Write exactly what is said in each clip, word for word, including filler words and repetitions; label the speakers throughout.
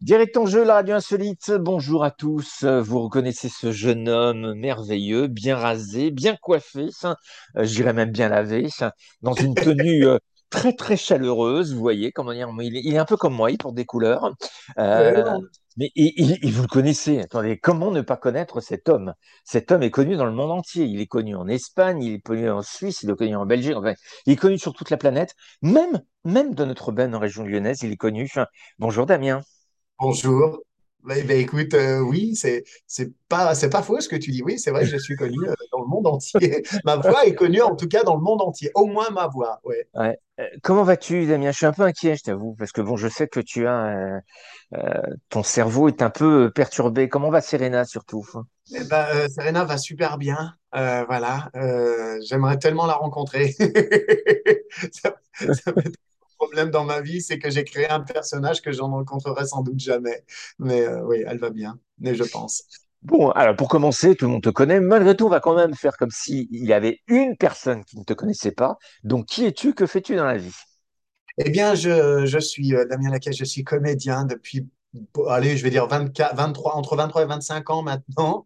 Speaker 1: Direct en jeu, la radio insolite. Bonjour à tous. Vous reconnaissez ce jeune homme merveilleux, bien rasé, bien coiffé, ça, euh, je dirais même bien lavé, ça, dans une tenue euh, très très chaleureuse. Vous voyez, comment dire, il est, il est un peu comme moi, il porte des couleurs.
Speaker 2: Ouais,
Speaker 1: Euh,
Speaker 2: bon.
Speaker 1: mais et, et- et vous le connaissez. Attendez, comment ne pas connaître cet homme? Cet homme est connu dans le monde entier. Il est connu en Espagne, il est connu en Suisse, il est connu en Belgique. Enfin, il est connu sur toute la planète, même même dans notre belle région lyonnaise, il est connu. Enfin, bonjour Damien.
Speaker 2: Bonjour. Eh ben, écoute, euh, oui, c'est c'est pas c'est pas faux ce que tu dis. Oui, c'est vrai, je suis connu euh, dans le monde entier. Ma voix est connue en tout cas dans le monde entier. Au moins ma voix. Ouais.
Speaker 1: Ouais. Euh, comment vas-tu, Damien? Je suis un peu inquiet, je t'avoue, parce que bon, je sais que tu as euh, euh, ton cerveau est un peu perturbé. Comment va Serena surtout?
Speaker 2: Eh ben, euh, Serena va super bien. Euh, voilà. Euh, j'aimerais tellement la rencontrer. Ça, ça va être un problème dans ma vie, c'est que j'ai créé un personnage que j'en rencontrerai sans doute jamais. Mais euh, oui, elle va bien. Mais je pense.
Speaker 1: Bon, alors pour commencer, tout le monde te connaît. Malgré tout, on va quand même faire comme s'il y avait une personne qui ne te connaissait pas. Donc, qui es-tu? Que fais-tu dans la vie?
Speaker 2: Eh bien, je, je suis euh, Damien Lacaille, je suis comédien depuis, bon, allez, je vais dire vingt-quatre, vingt-trois, entre vingt-trois et vingt-cinq ans maintenant.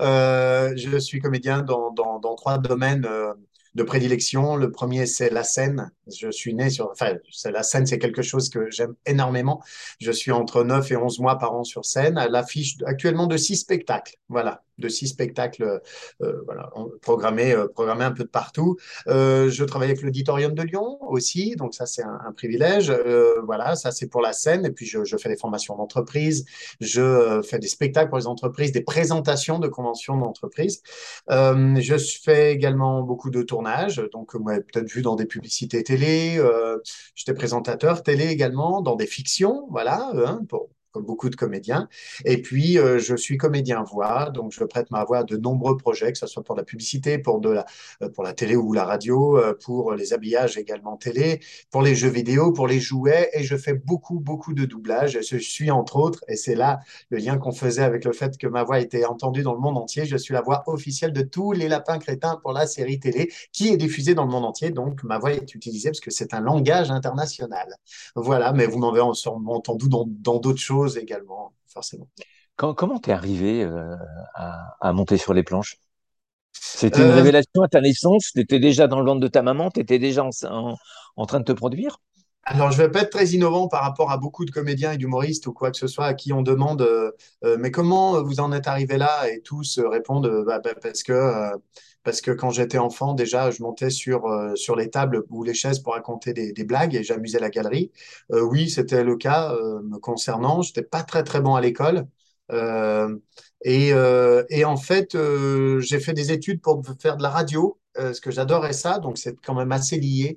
Speaker 2: Euh, je suis comédien dans, dans, dans trois domaines euh, de prédilection. Le premier, c'est la scène. Je suis né sur, enfin, c'est- la scène, c'est quelque chose que j'aime énormément. Je suis entre neuf et onze mois par an sur scène, à l'affiche actuellement de six spectacles. Voilà, de six spectacles euh, voilà, programmés, euh, programmés un peu de partout. Euh, je travaille avec l'Auditorium de Lyon aussi, donc ça c'est un, un privilège. Euh, voilà, ça c'est pour la scène. Et puis je, je fais des formations d'entreprise, je euh, fais des spectacles pour les entreprises, des présentations de conventions d'entreprise. Euh, je fais également beaucoup de tournages, donc moi peut-être vu dans des publicités télé. Euh, J'étais présentateur télé également dans des fictions, voilà, hein, pour comme beaucoup de comédiens. Et puis, euh, je suis comédien voix, donc je prête ma voix à de nombreux projets, que ce soit pour la publicité, pour de la euh, pour la télé ou la radio, euh, pour les habillages également télé, pour les jeux vidéo, pour les jouets, et je fais beaucoup, beaucoup de doublage. Je suis entre autres, et c'est là le lien qu'on faisait avec le fait que ma voix était entendue dans le monde entier, je suis la voix officielle de tous les lapins crétins pour la série télé qui est diffusée dans le monde entier, donc ma voix est utilisée parce que c'est un langage international. Voilà, mais vous m'en avez sûrement entendu dans dans d'autres choses également, forcément.
Speaker 1: Quand- comment t'es arrivé euh, à, à monter sur les planches? C'était une
Speaker 2: Euh,
Speaker 1: révélation à ta naissance? T'étais déjà dans le ventre de ta maman? T'étais déjà en, en- en train de te produire?
Speaker 2: Alors, je vais pas être très innovant par rapport à beaucoup de comédiens et d'humoristes ou quoi que ce soit à qui on demande euh, euh, mais comment vous en êtes arrivé là? Et tous euh, répondent euh, bah, bah, parce que euh, parce que quand j'étais enfant, déjà, je montais sur euh, sur les tables ou les chaises pour raconter des, des blagues et j'amusais la galerie. Euh, oui, c'était le cas euh, me concernant. J'étais pas très très bon à l'école. Euh, et, euh, et en fait, euh, j'ai fait des études pour faire de la radio, euh, parce que j'adorais ça, donc c'est quand même assez lié.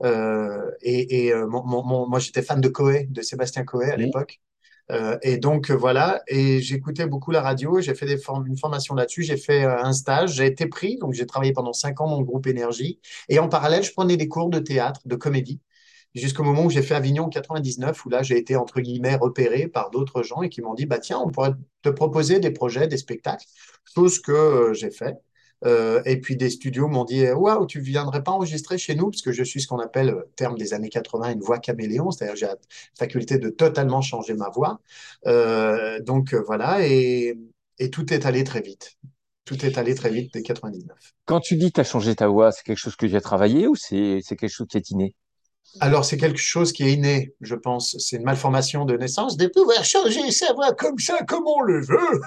Speaker 2: Euh, et et euh, mon, mon- mon- moi, j'étais fan de Coé, de Sébastien Coé à
Speaker 1: Hmm.
Speaker 2: l'époque. Euh, et donc, euh, voilà, et j'écoutais beaucoup la radio, j'ai fait des form- une formation là-dessus, j'ai fait euh, un stage, j'ai été pris, donc j'ai travaillé pendant cinq ans dans le groupe Énergie. Et en parallèle, je prenais des cours de théâtre, de comédie, jusqu'au moment où j'ai fait Avignon en quatre-vingt-dix-neuf, où là, j'ai été, entre guillemets, repéré par d'autres gens et qui m'ont dit, bah tiens, on pourrait te proposer des projets, des spectacles, chose que euh, j'ai fait. Euh, et puis des studios m'ont dit waouh, tu viendrais pas enregistrer chez nous parce que je suis ce qu'on appelle, euh, terme des années quatre-vingts, une voix caméléon, c'est-à-dire que j'ai la faculté de totalement changer ma voix. Euh, donc euh, voilà, et, et tout est allé très vite. Tout est allé très vite dès quatre-vingt-dix-neuf.
Speaker 1: Quand tu dis que tu as changé ta voix, c'est quelque chose que tu as travaillé ou c'est c'est quelque chose qui est inné?
Speaker 2: Alors, c'est quelque chose qui est inné, je pense. C'est une malformation de naissance de pouvoir changer sa voix comme ça, comme on le veut.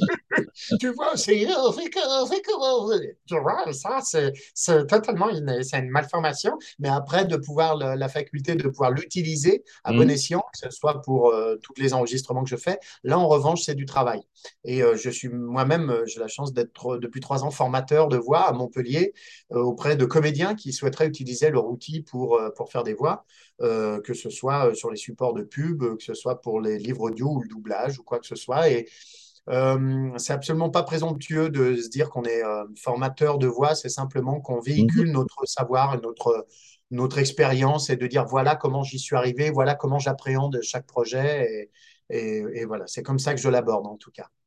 Speaker 2: Tu vois, c'est on fait, comme- on fait comme on veut. Tu vois, ça, c'est c'est totalement une, c'est une malformation. Mais après, de pouvoir le- la faculté de pouvoir l'utiliser à bon
Speaker 1: Hmm.
Speaker 2: escient, que ce soit pour euh, tous les enregistrements que je fais, là, en revanche, c'est du travail. Et euh, je suis moi-même, euh, j'ai la chance d'être euh, depuis trois ans formateur de voix à Montpellier euh, auprès de comédiens qui souhaiteraient utiliser leur outil pour, euh, pour faire des voix, euh, que ce soit euh, sur les supports de pub, que ce soit pour les livres audio ou le doublage ou quoi que ce soit. Et euh, c'est absolument pas présomptueux de se dire qu'on est euh, formateur de voix, c'est simplement qu'on
Speaker 1: Mhm.
Speaker 2: véhicule notre savoir, notre, notre expérience et de dire voilà comment j'y suis arrivé, voilà comment j'appréhende chaque projet. Et, et, et voilà, c'est comme ça que je l'aborde en tout cas.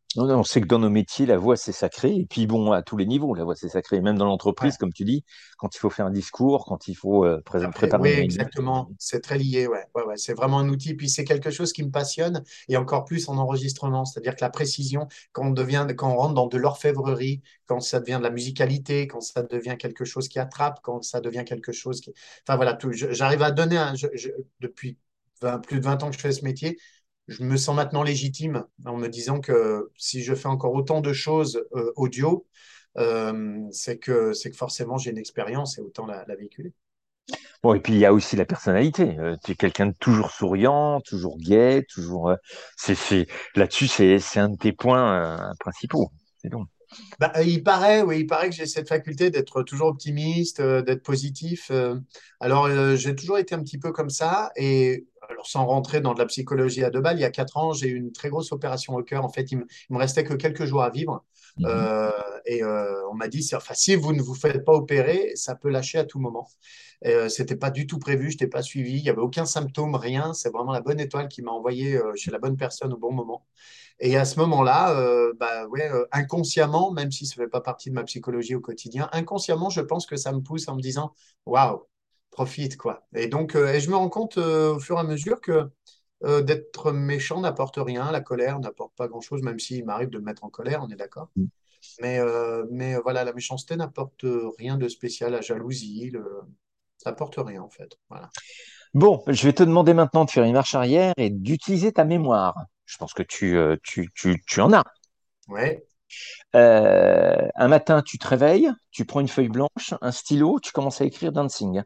Speaker 1: Non, non, on sait que dans nos métiers, la voix, c'est sacré. Et puis, bon, à tous les niveaux, la voix, c'est sacré. Même dans l'entreprise,
Speaker 2: Ouais.
Speaker 1: comme tu dis, quand il faut faire un discours, quand il faut euh, pré-
Speaker 2: Après,
Speaker 1: préparer
Speaker 2: oui,
Speaker 1: une réunion.
Speaker 2: exactement. C'est très lié, ouais. Ouais, ouais. C'est vraiment un outil. Puis c'est quelque chose qui me passionne et encore plus en enregistrement. C'est-à-dire que la précision, quand on devient, quand on rentre dans de l'orfèvrerie, quand ça devient de la musicalité, quand ça devient quelque chose qui attrape, quand ça devient quelque chose qui. Enfin voilà, tout. Je- J'arrive à donner un. je- je- depuis vingt plus de vingt ans que je fais ce métier, je me sens maintenant légitime en me disant que si je fais encore autant de choses euh, audio, euh, c'est que, c'est que forcément j'ai une expérience et autant la, la véhiculer.
Speaker 1: Bon, et puis, il y a aussi la personnalité. Euh, tu es quelqu'un de toujours souriant, toujours gai, toujours. euh, c'est, c'est, là-dessus, c'est, c'est un de tes points euh, principaux. C'est donc.
Speaker 2: Bah, euh, il paraît, oui, il paraît que j'ai cette faculté d'être toujours optimiste, euh, d'être positif. euh. Alors, euh, j'ai toujours été un petit peu comme ça. Et alors, sans rentrer dans de la psychologie à deux balles, il y a quatre ans, j'ai eu une très grosse opération au cœur. En fait, il me, il me restait que quelques jours à vivre.
Speaker 1: Mhm.
Speaker 2: Euh, et euh, on m'a dit, c'est- enfin, si vous ne vous faites pas opérer, ça peut lâcher à tout moment. Et, euh, c'était pas du tout prévu, je n'étais pas suivi, il n'y avait aucun symptôme, rien. C'est vraiment la bonne étoile qui m'a envoyé euh, chez la bonne personne au bon moment. Et à ce moment-là, euh, bah ouais, euh, inconsciemment, même si ça ne fait pas partie de ma psychologie au quotidien, inconsciemment, je pense que ça me pousse en me disant, waouh, profite quoi. Et donc, euh, et je me rends compte euh, au fur et à mesure que euh, d'être méchant n'apporte rien, la colère n'apporte pas grand-chose, même s'il m'arrive de me mettre en colère, on est d'accord. Mais, euh, mais euh, voilà, la méchanceté n'apporte rien de spécial, la jalousie, le... ça n'apporte rien en fait. Voilà.
Speaker 1: Bon, je vais te demander maintenant de faire une marche arrière et d'utiliser ta mémoire. Je pense que tu, euh, tu, tu, tu en as.
Speaker 2: Ouais.
Speaker 1: Euh, un matin, tu te réveilles, tu prends une feuille blanche, un stylo, tu commences à écrire Dancing.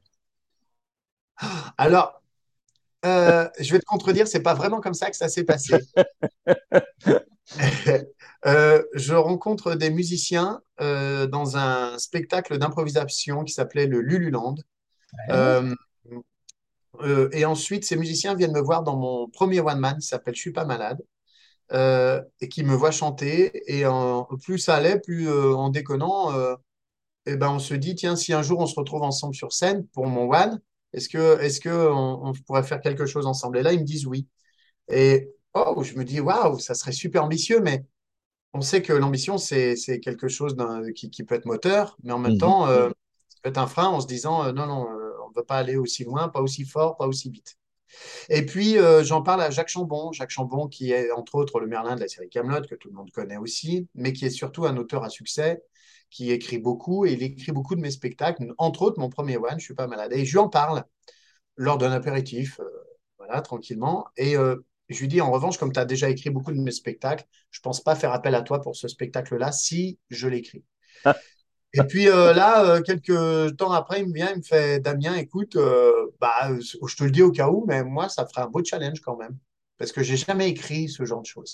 Speaker 2: Alors, euh, je vais te contredire, c'est pas vraiment comme ça que ça s'est passé. Euh, je rencontre des musiciens euh, dans un spectacle d'improvisation qui s'appelait le Lululand.
Speaker 1: Ouais.
Speaker 2: Euh, euh, et ensuite, ces musiciens viennent me voir dans mon premier one man qui s'appelle Je suis pas malade euh, et qui me voit chanter. Et en- plus ça allait, plus euh, en déconnant, euh, eh ben, on se dit, tiens, si un jour on se retrouve ensemble sur scène pour mon one, est-ce que, est-ce que on, on pourrait faire quelque chose ensemble? Et là, ils me disent oui. Et oh, je me dis, waouh, ça serait super ambitieux, mais on sait que l'ambition, c'est, c'est quelque chose d'un- qui, qui peut être moteur, mais en même
Speaker 1: Mhm.
Speaker 2: temps, euh, ça peut être un frein en se disant, euh, non, non, euh, on ne veut pas aller aussi loin, pas aussi fort, pas aussi vite. Et puis, euh, j'en parle à Jacques Chambon, Jacques Chambon qui est entre autres le Merlin de la série Camelot, que tout le monde connaît aussi, mais qui est surtout un auteur à succès, qui écrit beaucoup, et il écrit beaucoup de mes spectacles, entre autres mon premier one, Je suis pas malade. Et je lui en parle lors d'un apéritif, euh, voilà, tranquillement. Et euh, je lui dis, en revanche, comme tu as déjà écrit beaucoup de mes spectacles, je ne pense pas faire appel à toi pour ce spectacle-là si je l'écris. Et puis euh, là, euh, quelques temps après, il me vient, il me fait, Damien, écoute, euh, bah, euh, je te le dis au cas où, mais moi, ça ferait un beau challenge quand même, parce que j'ai jamais écrit ce genre de choses.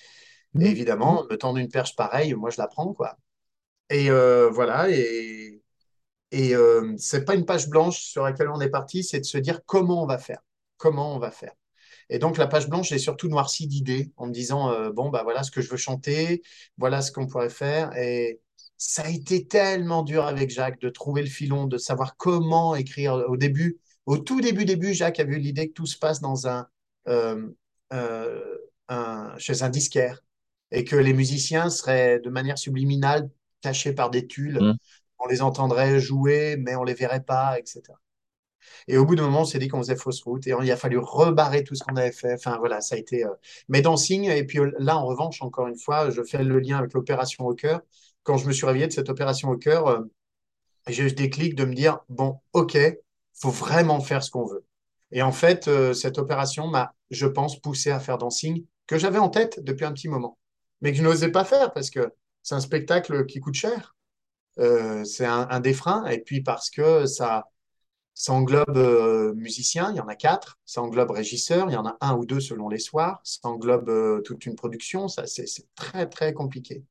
Speaker 2: Et
Speaker 1: Mhm.
Speaker 2: évidemment, me tendre une perche pareille, moi, je la prends, quoi. Et euh, voilà, et, et euh, c'est pas une page blanche sur laquelle on est parti, c'est de se dire comment on va faire. Comment on va faire. Et donc, la page blanche est surtout noircie d'idées en me disant, euh, bon, bah voilà ce que je veux chanter, voilà ce qu'on pourrait faire. Et ça a été tellement dur avec Jacques de trouver le filon, de savoir comment écrire. Au début, au tout début, début, Jacques a eu l'idée que tout se passe dans un, euh, euh, un- chez un disquaire et que les musiciens seraient de manière subliminale cachés par des tulles.
Speaker 1: Mhm.
Speaker 2: On les entendrait jouer, mais on les verrait pas, et cetera. Et au bout d'un moment, on s'est dit qu'on faisait fausse route et il a fallu rebarrer tout ce qu'on avait fait. Enfin, voilà, ça a été. euh, Mais dans Signe, et puis euh, là, en revanche, encore une fois, je fais le lien avec l'opération au cœur. Quand je me suis réveillé de cette opération au cœur, euh, j'ai eu ce déclic de me dire, bon, OK, faut vraiment faire ce qu'on veut. Et en fait, euh, cette opération m'a, je pense, poussé à faire Dancing, que j'avais en tête depuis un petit moment, mais que je n'osais pas faire parce que c'est un spectacle qui coûte cher. Euh, c'est un, un des freins. Et puis parce que ça, ça englobe euh, musiciens, il y en a quatre. Ça englobe régisseurs, il y en a un ou deux selon les soirs. Ça englobe euh, toute une production. Ça, c'est c'est très, très compliqué.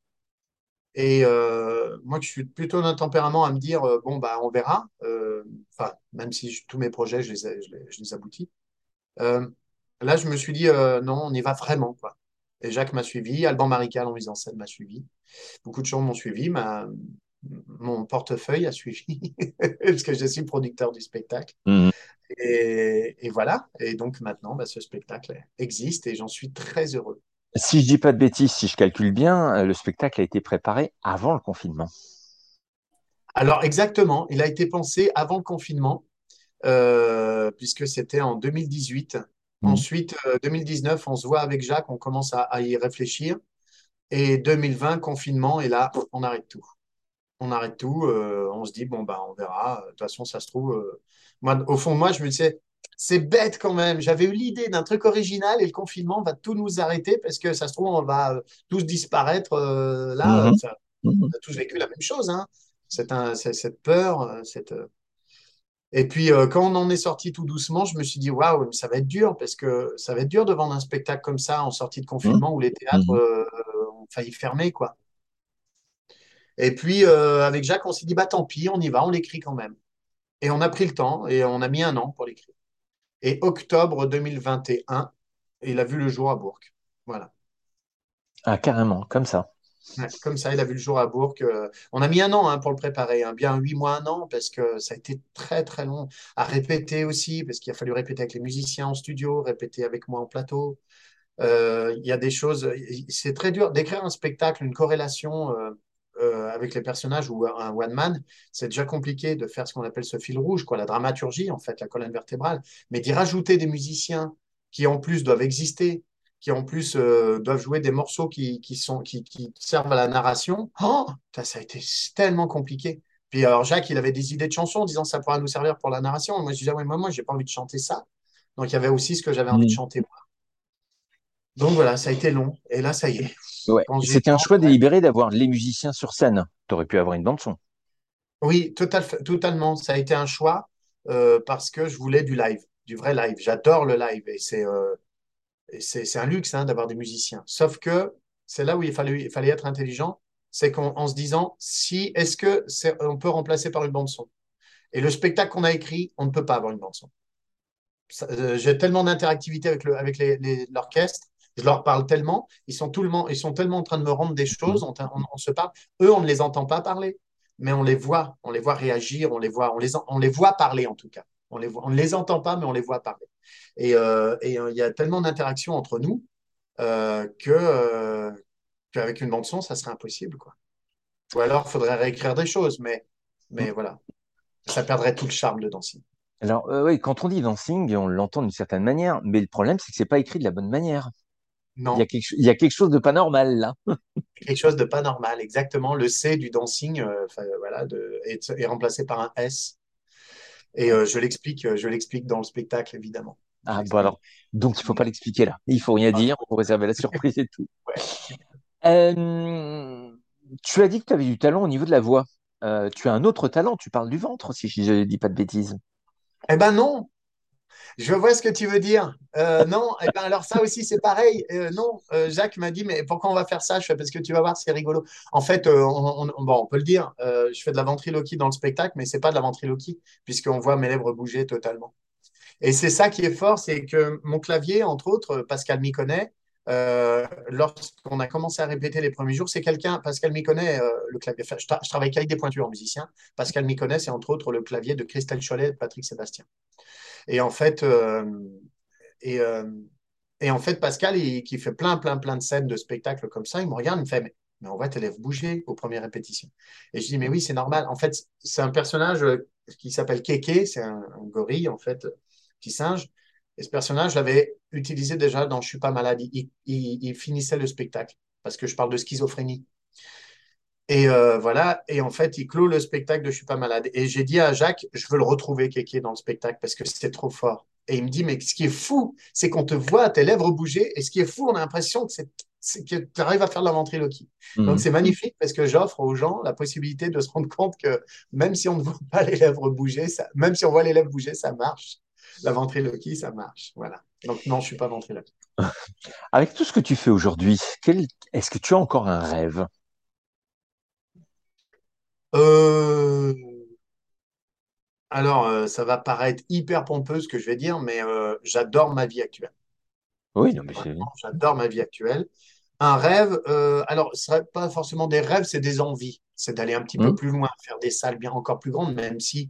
Speaker 2: Et euh, moi, je suis plutôt d'un tempérament à me dire, euh, bon, bah, on verra. Euh, Enfin, même si je- tous mes projets, je les, ai- je les, je les aboutis. Euh, Là, je me suis dit, euh, non, on y va vraiment, quoi. Et Jacques m'a suivi, Alban Marical en mise en scène m'a suivi. Beaucoup de gens m'ont suivi, ma- mon portefeuille a suivi, parce que je suis producteur du spectacle.
Speaker 1: Mhm.
Speaker 2: Et, et voilà. Et donc maintenant, bah, ce spectacle existe et j'en suis très heureux.
Speaker 1: Si je dis pas de bêtises, si je calcule bien, euh, le spectacle a été préparé avant le confinement.
Speaker 2: Alors exactement, il a été pensé avant le confinement, euh, puisque c'était en deux mille dix-huit.
Speaker 1: Mhm.
Speaker 2: Ensuite, euh, deux mille dix-neuf, on se voit avec Jacques, on commence à, à y réfléchir. Et deux mille vingt, confinement, et là, on arrête tout. On arrête tout, euh, on se dit, bon, bah, on verra. De toute façon, ça se trouve. euh, Moi, au fond de moi, je me disais, c'est bête quand même. J'avais eu l'idée d'un truc original et le confinement va tout nous arrêter parce que ça se trouve, on va euh, tous disparaître. euh, là, euh,
Speaker 1: Mhm.
Speaker 2: ça,
Speaker 1: Mhm.
Speaker 2: on a tous vécu la même chose, hein. C'est un, c'est- cette peur, euh, cette. euh, Et puis, euh, quand on en est sorti tout doucement, je me suis dit, waouh, mais ça va être dur parce que ça va être dur de vendre un spectacle comme ça en sortie de
Speaker 1: Mhm.
Speaker 2: confinement où les théâtres
Speaker 1: Mhm.
Speaker 2: euh, ont failli fermer, quoi. Et puis, euh, avec Jacques, on s'est dit, bah tant pis, on y va, on l'écrit quand même. Et on a pris le temps et on a mis un an pour l'écrire. Et octobre deux mille vingt et un, il a vu le jour à Bourg. Voilà.
Speaker 1: Ah, carrément, comme ça.
Speaker 2: Ouais, comme ça, il a vu le jour à Bourg. Euh, on a mis un an hein, pour le préparer, hein, bien huit mois, un an, parce que ça a été très très long à répéter aussi, parce qu'il a fallu répéter avec les musiciens en studio, répéter avec moi en plateau. Euh, Il y a des choses, c'est très dur d'écrire un spectacle, une corrélation euh, euh, avec les personnages ou un one man. C'est déjà compliqué de faire ce qu'on appelle ce fil rouge, quoi, la dramaturgie en fait, la colonne vertébrale, mais d'y rajouter des musiciens qui en plus doivent exister, qui en plus euh, doivent jouer des morceaux qui, qui sont qui, qui servent à la narration. Oh, ça, ça a été tellement compliqué. Puis alors Jacques, il avait des idées de chansons en disant ça pourra nous servir pour la narration. Moi je disais ouais, moi moi j'ai pas envie de chanter ça. Donc il y avait aussi ce que j'avais envie de
Speaker 1: Mhm.
Speaker 2: chanter. Donc voilà, ça a été long. Et là, ça y est.
Speaker 1: Ouais.
Speaker 2: Quand j'ai le
Speaker 1: C'était un
Speaker 2: temps,
Speaker 1: choix
Speaker 2: ouais.
Speaker 1: délibéré d'avoir les musiciens sur scène. T'aurais pu avoir une bande son.
Speaker 2: Oui, total, totalement. Ça a été un choix euh, parce que je voulais du live, du vrai live. J'adore le live et c'est euh, et c'est, c'est un luxe hein, d'avoir des musiciens. Sauf que c'est là où il fallait, il fallait être intelligent, c'est qu'en en se disant si est-ce que c'est, on peut remplacer par une bande son. Et le spectacle qu'on a écrit, on ne peut pas avoir une bande son. Ça, euh, j'ai tellement d'interactivité avec le, avec les- les- l'orchestre, je leur parle tellement, ils sont, tout le monde, ils sont tellement en train de me rendre des choses,
Speaker 1: Mhm.
Speaker 2: on, on- on se parle. Eux, on ne les entend pas parler, mais on les voit, on les voit réagir, on les voit, on les, en- on les voit parler en tout cas. On les voit, on ne les entend pas, mais on les voit parler. Et euh, et, euh, il y a tellement d'interactions entre nous euh, que, euh, qu'avec une bande son, ça serait impossible, quoi. Ou alors, il faudrait réécrire des choses, mais, mais voilà, ça perdrait tout le charme de Dancing.
Speaker 1: Alors, euh, oui, quand on dit dancing, on l'entend d'une certaine manière, mais le problème, c'est que c'est pas écrit de la bonne manière. Il y a
Speaker 2: Non,
Speaker 1: quelque, cho- il y a quelque chose de pas normal là.
Speaker 2: quelque chose de pas normal, exactement. Le C du dancing euh, enfin, voilà, de, est, est remplacé par un S. Et euh, je l'explique, euh, je l'explique dans le spectacle, évidemment. Je
Speaker 1: Ah, bon
Speaker 2: l'explique.
Speaker 1: alors, donc il faut pas l'expliquer là. Il faut rien
Speaker 2: Ah,
Speaker 1: dire, faut réserver la surprise et tout.
Speaker 2: ouais.
Speaker 1: Euh, Tu as dit que tu avais du talent au niveau de la voix. Euh, tu as un autre talent, tu parles du ventre, si je ne dis pas de bêtises.
Speaker 2: Eh ben non, je vois ce que tu veux dire. Euh, non, eh ben alors ça aussi c'est pareil. Euh, non, Euh, Jacques m'a dit mais pourquoi on va faire ça? Je fais parce que tu vas voir, c'est rigolo. En fait, euh, on, on- bon, on peut le dire. Euh, je fais de la ventriloquie dans le spectacle, mais c'est pas de la ventriloquie puisqu'on voit mes lèvres bouger totalement. Et c'est ça qui est fort, c'est que mon clavier, entre autres, Pascal m'y connaît. Euh, lorsqu'on a commencé à répéter les premiers jours, c'est quelqu'un, Pascal m'y connaît, euh, le clavier. Enfin, je, tra- je travaille qu'avec des pointures en musicien. Pascal m'y connaît, c'est entre autres le clavier de Christelle Cholet et de Patrick Sébastien. Et en fait, euh, et, euh, et en fait Pascal, il, qui fait plein, plein, plein de scènes de spectacles comme ça, il me regarde, il me fait, mais, mais on voit tes lèvres bouger aux premières répétitions. Et je dis, mais oui, c'est normal. En fait, c'est un personnage euh, qui s'appelle Kéké, c'est un, un gorille, en fait, petit singe. Et ce personnage, je l'avais utilisé déjà dans Je suis pas malade. Il, il, il finissait le spectacle parce que je parle de schizophrénie. Et euh, voilà, et en fait, il clôt le spectacle de Je suis pas malade. Et j'ai dit à Jacques, je veux le retrouver, Kéké, dans le spectacle, parce que c'était trop fort. Et il me dit, mais ce qui est fou, c'est qu'on te voit tes lèvres bouger, et ce qui est fou, on a l'impression que c'est c'est que tu arrives à faire de la ventriloquie. Donc
Speaker 1: Mhm.
Speaker 2: c'est magnifique parce que j'offre aux gens la possibilité de se rendre compte que même si on ne voit pas les lèvres bouger, ça, même si on voit les lèvres bouger, ça marche. La ventriloquie, ça marche. Voilà. Donc non, je suis pas ventriloque.
Speaker 1: Avec tout ce que tu fais aujourd'hui, quel... est-ce que tu as encore un rêve?
Speaker 2: Euh, Alors, euh, ça va paraître hyper pompeux ce que je vais dire, mais euh, j'adore ma vie actuelle.
Speaker 1: Oui, non, mais c'est...
Speaker 2: Vraiment, j'adore ma vie actuelle. Un rêve, euh, alors, ce serait pas forcément des rêves, c'est des envies. C'est d'aller un petit peu
Speaker 1: Mhm.
Speaker 2: plus loin, faire des salles bien encore plus grandes, même si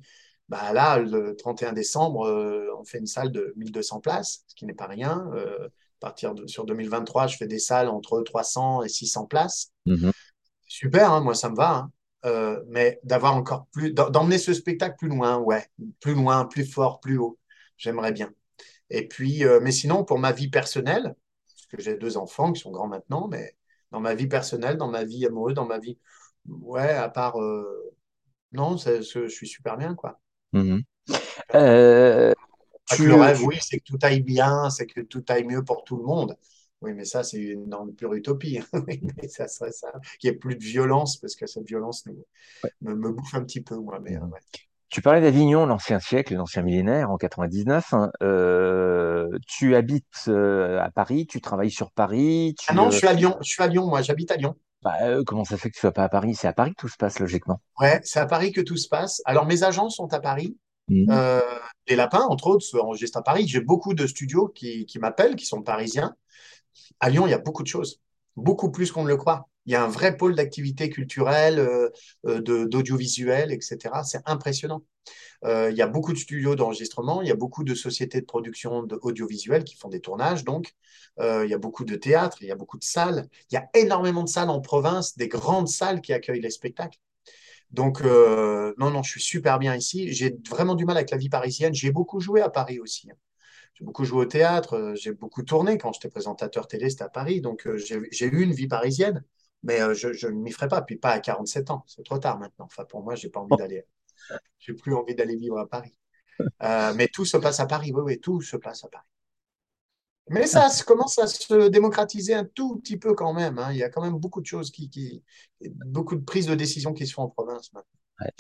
Speaker 2: Bah là, le trente et un décembre, euh, on fait une salle de mille deux cents places, ce qui n'est pas rien. Euh, à partir de, sur deux mille vingt-trois, je fais des salles entre trois cents et six cents places.
Speaker 1: Mhm.
Speaker 2: Super, hein, moi ça me va, hein. Euh, mais d'avoir encore plus, d'em- d'emmener ce spectacle plus loin, ouais, plus loin, plus fort, plus haut, j'aimerais bien. Et puis, euh, mais sinon, pour ma vie personnelle, parce que j'ai deux enfants qui sont grands maintenant, mais dans ma vie personnelle, dans ma vie amoureuse, dans ma vie, ouais, à part, euh, non, c'est- c'est- je suis super bien, quoi.
Speaker 1: Mhm.
Speaker 2: Super bien.
Speaker 1: Euh,
Speaker 2: Pas que le
Speaker 1: tu,
Speaker 2: rêve,
Speaker 1: tu-
Speaker 2: oui, c'est que tout aille bien, c'est que tout aille mieux pour tout le monde. Oui, mais ça, c'est une, une pure utopie. Oui, mais ça serait ça. Qu'il n'y ait plus de violence, parce que cette violence nous,
Speaker 1: ouais.
Speaker 2: me, me bouffe un petit peu, moi. Mais, euh,
Speaker 1: Mhm.
Speaker 2: ouais.
Speaker 1: Tu parlais d'Avignon, l'ancien siècle, l'ancien millénaire, en quatre-vingt-dix-neuf, hein. Euh, tu habites euh, à Paris, tu travailles sur Paris,
Speaker 2: Ah
Speaker 1: tu,
Speaker 2: non, je
Speaker 1: euh,
Speaker 2: suis à Lyon. Je suis à Lyon, moi. J'habite à Lyon.
Speaker 1: bah, euh, comment ça fait que tu sois pas à Paris? C'est à Paris que tout se passe, logiquement.
Speaker 2: Ouais, c'est à Paris que tout se passe. Alors, mes agents sont à Paris.
Speaker 1: Mhm.
Speaker 2: Euh, les lapins, entre autres, s'enregistrent à Paris. J'ai beaucoup de studios qui, qui m'appellent, qui sont parisiens. À Lyon, il y a beaucoup de choses, beaucoup plus qu'on ne le croit. Il y a un vrai pôle d'activité culturelle, euh, euh, de- d'audiovisuel, et cetera. C'est impressionnant. Euh, il y a beaucoup de studios d'enregistrement, il y a beaucoup de sociétés de production de- audiovisuelle qui font des tournages, donc Euh, il y a beaucoup de théâtres, il y a beaucoup de salles. Il y a énormément de salles en province, des grandes salles qui accueillent les spectacles. Donc, euh, non, non, je suis super bien ici. J'ai vraiment du mal avec la vie parisienne. J'ai beaucoup joué à Paris aussi, hein. J'ai beaucoup joué au théâtre, euh, j'ai beaucoup tourné quand j'étais présentateur télé, c'était à Paris. Donc, euh, j'ai j'ai eu une vie parisienne, mais euh, je, je ne m'y ferai pas. Puis pas à quarante-sept ans, c'est trop tard maintenant. Enfin, pour moi, j'ai pas envie d'aller, j'ai plus envie d'aller vivre à Paris. Euh, mais tout se passe à Paris, oui, oui, tout se passe à Paris. Mais ça se- commence à se démocratiser un tout petit peu quand même, hein. Il y a quand même beaucoup de choses qui, qui, beaucoup de prises de décision qui se font en province maintenant.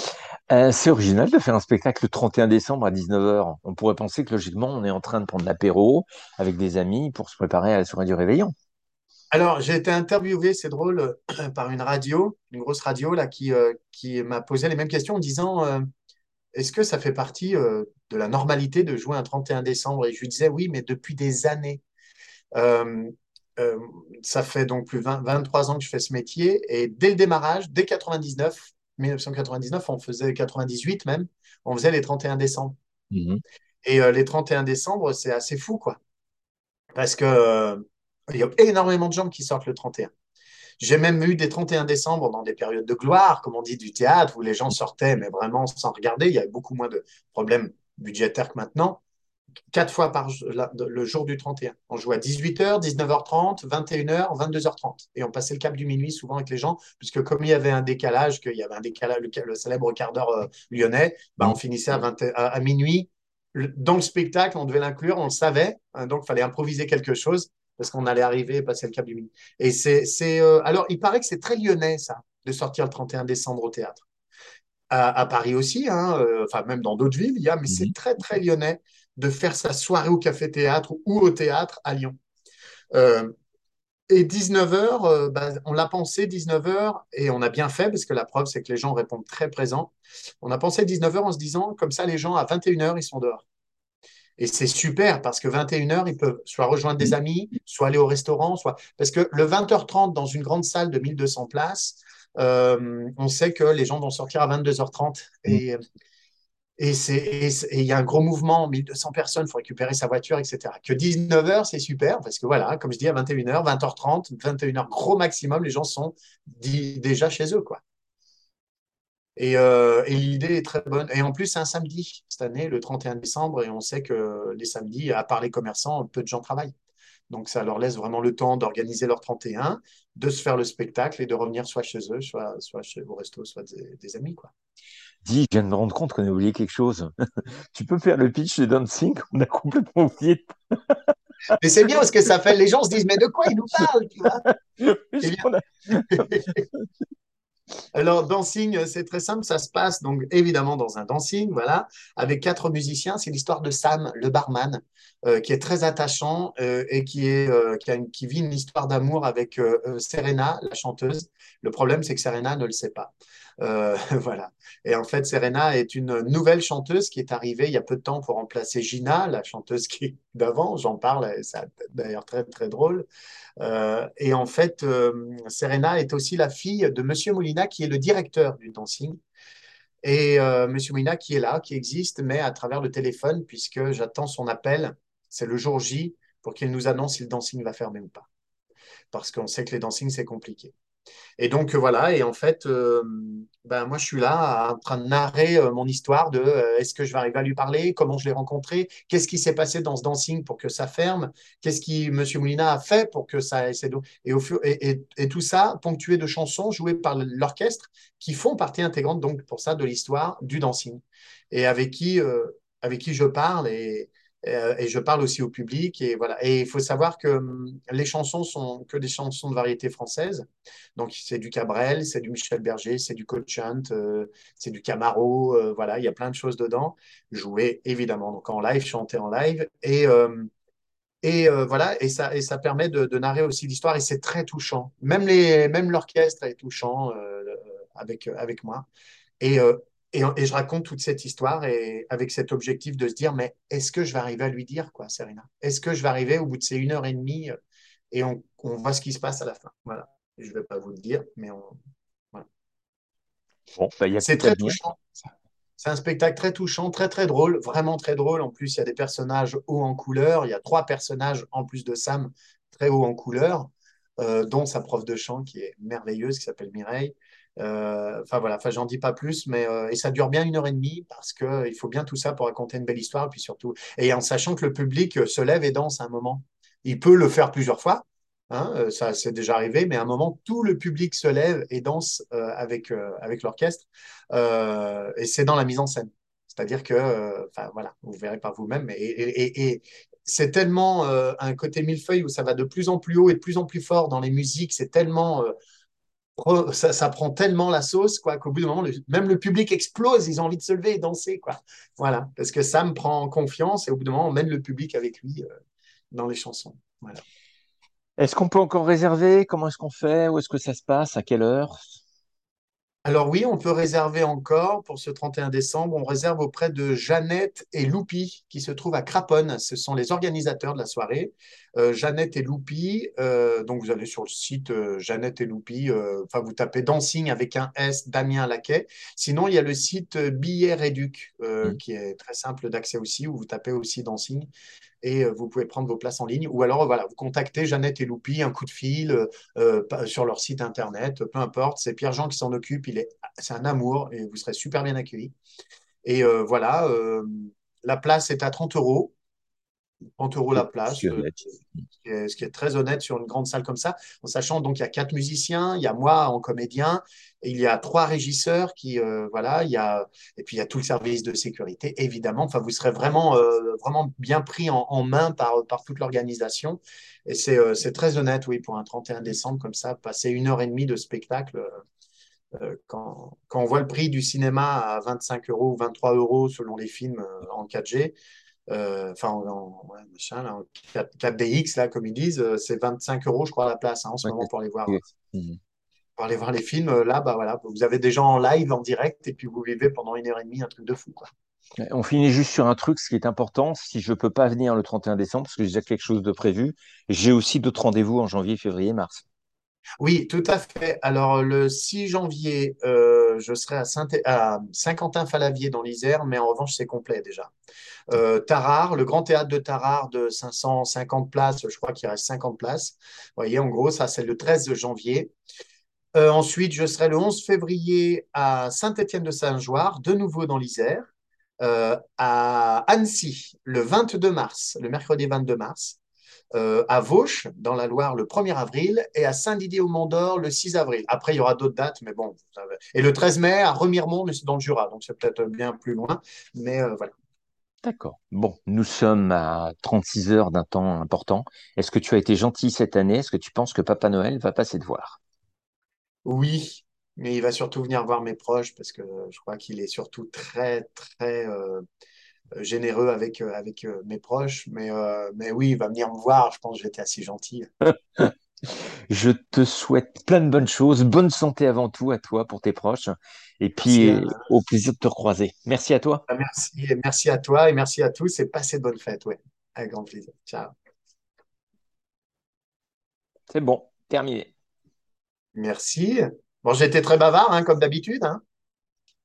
Speaker 1: Euh, c'est original de faire un spectacle le trente et un décembre à dix-neuf heures. On pourrait penser que logiquement, on est en train de prendre l'apéro avec des amis pour se préparer à la soirée du réveillon.
Speaker 2: Alors, j'ai été interviewé, c'est drôle, par une radio, une grosse radio là, qui, euh, qui m'a posé les mêmes questions en disant euh, est-ce que ça fait partie euh, de la normalité de jouer un trente et un décembre? Et je lui disais oui, mais depuis des années. Euh, euh, Ça fait donc plus de vingt, vingt-trois ans que je fais ce métier. Et dès le démarrage, dès quatre-vingt-dix-neuf, mille neuf cent quatre-vingt-dix-neuf, on faisait quatre-vingt-dix-huit même, on faisait les trente et un décembre.
Speaker 1: Mhm.
Speaker 2: Et euh, les trente et un décembre, c'est assez fou, quoi. Parce que euh, il y a énormément de gens qui sortent le trente et un. J'ai même eu des trente et un décembre dans des périodes de gloire, comme on dit, du théâtre, où les gens sortaient, mais vraiment sans regarder. Il y avait beaucoup moins de problèmes budgétaires que maintenant. Quatre fois par le jour du trente et un. On jouait à dix-huit heures, dix-neuf heures trente, vingt et une heures, vingt-deux heures trente. Et on passait le cap du minuit souvent avec les gens, puisque comme il y avait un décalage, qu'il y avait un décalage, le, le célèbre quart d'heure euh, lyonnais, bah, on
Speaker 1: Mhm.
Speaker 2: finissait à, vingt, à, à minuit. Le, dans le spectacle, on devait l'inclure, on le savait, hein, donc il fallait improviser quelque chose, parce qu'on allait arriver et passer le cap du minuit. Et c'est, c'est euh, alors, il paraît que c'est très lyonnais, ça, de sortir le trente et un décembre au théâtre. À, à Paris aussi, hein, euh, enfin même dans d'autres villes, il y a, mais
Speaker 1: Mhm.
Speaker 2: c'est très très lyonnais de faire sa soirée au café-théâtre ou au théâtre à Lyon. Euh, et dix-neuf heures, euh, bah, on l'a pensé dix-neuf heures et on a bien fait parce que la preuve, c'est que les gens répondent très présents. On a pensé dix-neuf heures en se disant, comme ça, les gens à vingt et une heures, ils sont dehors. Et c'est super parce que vingt et une heures, ils peuvent soit rejoindre des amis, soit aller au restaurant, soit. Parce que le vingt heures trente dans une grande salle de mille deux cents places, euh, on sait que les gens vont sortir à vingt-deux heures trente.
Speaker 1: Mhm.
Speaker 2: Et et c'est, et c'est- et il y a un gros mouvement, mille deux cents personnes, il faut récupérer sa voiture, et cetera. Que dix-neuf heures, c'est super, parce que voilà, comme je dis, à vingt et une heures, vingt heures trente, vingt et une heures, gros maximum, les gens sont di- déjà chez eux, quoi. Et, euh, et l'idée est très bonne. Et en plus, c'est un samedi cette année, le trente et un décembre, et on sait que les samedis, à part les commerçants, peu de gens travaillent. Donc, ça leur laisse vraiment le temps d'organiser leur trente et un, de se faire le spectacle et de revenir soit chez eux, soit, soit chez, au resto, soit des, des amis, quoi.
Speaker 1: Dis, je viens de me rendre compte qu'on a oublié quelque chose. Tu peux faire le pitch de Dancing? On a complètement oublié.
Speaker 2: Mais c'est bien parce que ça fait, les gens se disent, mais de quoi ils nous parlent, tu vois? Eh bien,
Speaker 1: On a-
Speaker 2: alors, dancing, c'est très simple. Ça se passe donc évidemment dans un dancing, voilà, avec quatre musiciens. C'est l'histoire de Sam, le barman, euh, qui est très attachant euh, et qui, est, euh, qui, a une- qui vit une histoire d'amour avec euh, euh, Serena, la chanteuse. Le problème, c'est que Serena ne le sait pas. Euh, voilà. Et en fait, Serena est une nouvelle chanteuse qui est arrivée il y a peu de temps pour remplacer Gina, la chanteuse qui d'avant. J'en parle, et c'est d'ailleurs très très drôle. Euh, et en fait, euh, Serena est aussi la fille de Monsieur Molina, qui est le directeur du dancing. Et euh, Monsieur Moulina qui est là, qui existe, mais à travers le téléphone, puisque j'attends son appel. C'est le jour J pour qu'il nous annonce si le dancing va fermer ou pas. Parce qu'on sait que les dancings, c'est compliqué. Et donc euh, voilà, et en fait, euh, ben, moi je suis là en train de narrer euh, mon histoire de euh, est-ce que je vais arriver à lui parler, comment je l'ai rencontré, qu'est-ce qui s'est passé dans ce dancing pour que ça ferme, qu'est-ce qui Monsieur Moulina a fait pour que ça essaie de... et, au fur... et, et, et tout ça ponctué de chansons jouées par l'orchestre qui font partie intégrante donc pour ça de l'histoire du dancing et avec qui, euh, avec qui je parle et, euh, et je parle aussi au public et voilà. Et il faut savoir que hum, les chansons sont que des chansons de variété française. Donc, c'est du Cabrel, c'est du Michel Berger, c'est du Coach Hunt, euh, c'est du Camaro. Euh, voilà, il y a plein de choses dedans. Jouer, évidemment, donc en live, chanter en live. Et, euh, et euh, voilà, et ça, et ça permet de, de narrer aussi l'histoire. Et c'est très touchant. Même, les, même l'orchestre est touchant euh, avec, avec moi. Et, euh, et, et, je raconte toute cette histoire et avec cet objectif de se dire, mais est-ce que je vais arriver à lui dire, quoi, Serena? Est-ce que je vais arriver au bout de ces une heure et demie euh, et on, on voit ce qui se passe à la fin. Voilà. Je ne vais pas vous le dire, mais on, voilà.
Speaker 1: Bon, bah, il n'y a
Speaker 2: C'est
Speaker 1: plus qu'à
Speaker 2: très
Speaker 1: venir.
Speaker 2: touchant. C'est un spectacle très touchant, très très drôle, vraiment très drôle. En plus, il y a des personnages hauts en couleur. Il y a trois personnages en plus de Sam très hauts en couleur, euh, dont sa prof de chant qui est merveilleuse, qui s'appelle Mireille. Euh, Enfin voilà, enfin j'en dis pas plus, mais euh, et ça dure bien une heure et demie parce que euh, il faut bien tout ça pour raconter une belle histoire, puis surtout et en sachant que le public euh, se lève et danse à un moment. Il peut le faire plusieurs fois, hein, euh, ça c'est déjà arrivé, mais à un moment tout le public se lève et danse euh, avec euh, avec l'orchestre. Euh, et c'est dans la mise en scène. C'est-à-dire que, euh, enfin voilà, vous verrez par vous-même. Et, et, et, et c'est tellement euh, un côté millefeuille où ça va de plus en plus haut et de plus en plus fort dans les musiques. C'est tellement, euh, ça, ça, prend tellement la sauce, quoi, qu'au bout d'un moment, le, même le public explose. Ils ont envie de se lever et danser, quoi. Voilà, parce que Sam prend confiance et au bout d'un moment, on mène le public avec lui euh, dans les chansons. Voilà.
Speaker 1: Est-ce qu'on peut encore réserver? Comment est-ce qu'on fait? Où est-ce que ça se passe? À quelle heure?
Speaker 2: Alors oui, on peut réserver encore pour ce trente et un décembre. On réserve auprès de Jeannette et Loupi qui se trouvent à Craponne. Ce sont les organisateurs de la soirée. Euh, Jeannette et Loupi, euh, donc vous allez sur le site euh, Jeannette et Loupi, euh, enfin vous tapez Dancing avec un S, Damien Laquais. Sinon, il y a le site euh, Billet Réduc euh,
Speaker 1: Hmm.
Speaker 2: qui est très simple d'accès aussi, où vous tapez aussi Dancing et euh, vous pouvez prendre vos places en ligne. Ou alors, voilà, vous contactez Jeannette et Loupi, un coup de fil euh, euh, sur leur site internet, peu importe. C'est Pierre-Jean qui s'en occupe. Il est, c'est un amour et vous serez super bien accueillis. Et euh, voilà, euh, la place est à trente euros. trente euros la
Speaker 1: C'est
Speaker 2: place,
Speaker 1: c'est
Speaker 2: euh,
Speaker 1: honnête.
Speaker 2: ce qui est, ce qui est très honnête sur une grande salle comme ça, en sachant donc il y a quatre musiciens, il y a moi en comédien, et il y a trois régisseurs qui, euh, voilà, il y a, et puis il y a tout le service de sécurité, évidemment. Enfin, vous serez vraiment, euh, vraiment bien pris en, en main par, par toute l'organisation. Et c'est euh, c'est très honnête, oui, pour un trente et un décembre comme ça, passer une heure et demie de spectacle. Euh, quand, quand on voit le prix du cinéma à vingt-cinq euros ou vingt-trois euros selon les films euh, en quatre G, euh, enfin en, en- ouais, machin, là, en quatre- 4DX, là, comme ils disent, euh, c'est vingt-cinq euros, je crois, la place hein, en ce
Speaker 1: Ouais,
Speaker 2: moment pour aller voir,
Speaker 1: c'est- Hmm.
Speaker 2: pour aller voir les films. Euh, Là, bah voilà, vous avez des gens en live, en direct, et puis vous vivez pendant une heure et demie un truc de fou, quoi.
Speaker 1: On finit juste sur un truc, ce qui est important, si je ne peux pas venir le trente et un décembre, parce que j'ai déjà quelque chose de prévu, j'ai aussi d'autres rendez-vous en janvier, février, mars.
Speaker 2: Oui, tout à fait. Alors, le six janvier, euh, je serai à, Saint à Saint-Quentin-Fallavier dans l'Isère, mais en revanche, c'est complet déjà. Euh, Tarare, le grand théâtre de Tarare de cinq cent cinquante places, je crois qu'il reste cinquante places. Vous voyez, en gros, ça, c'est le treize janvier. Euh, ensuite, je serai le onze février à Saint-Étienne-de-Saint-Joire, de nouveau dans l'Isère. Euh, à Annecy, le vingt-deux mars, le mercredi vingt-deux mars. Euh, à Vauches, dans la Loire, le premier avril. Et à Saint-Didier-au-Mont-d'Or, le six avril. Après, il y aura d'autres dates, mais bon. Ça va. Et le treize mai, à Remiremont, mais c'est dans le Jura, donc c'est peut-être bien plus loin. Mais euh, voilà.
Speaker 1: D'accord. Bon, nous sommes à trente-six heures d'un temps important. Est-ce que tu as été gentil cette année? Est-ce que tu penses que Papa Noël va passer te voir?
Speaker 2: Oui, mais il va surtout venir voir mes proches parce que je crois qu'il est surtout très, très euh, généreux avec, euh, avec euh, mes proches. Mais, euh, mais oui, il va venir me voir. Je pense que j'étais assez gentil.
Speaker 1: Je te souhaite plein de bonnes choses, bonne santé avant tout à toi, pour tes proches, et
Speaker 2: Merci,
Speaker 1: puis
Speaker 2: Alain.
Speaker 1: au plaisir de te recroiser. Merci à toi.
Speaker 2: Merci, et merci à toi et merci à tous et passez de bonnes fêtes. Ouais, avec grand plaisir. Ciao.
Speaker 1: C'est bon, terminé.
Speaker 2: Merci. Bon, j'ai été très bavard, hein, comme d'habitude, hein.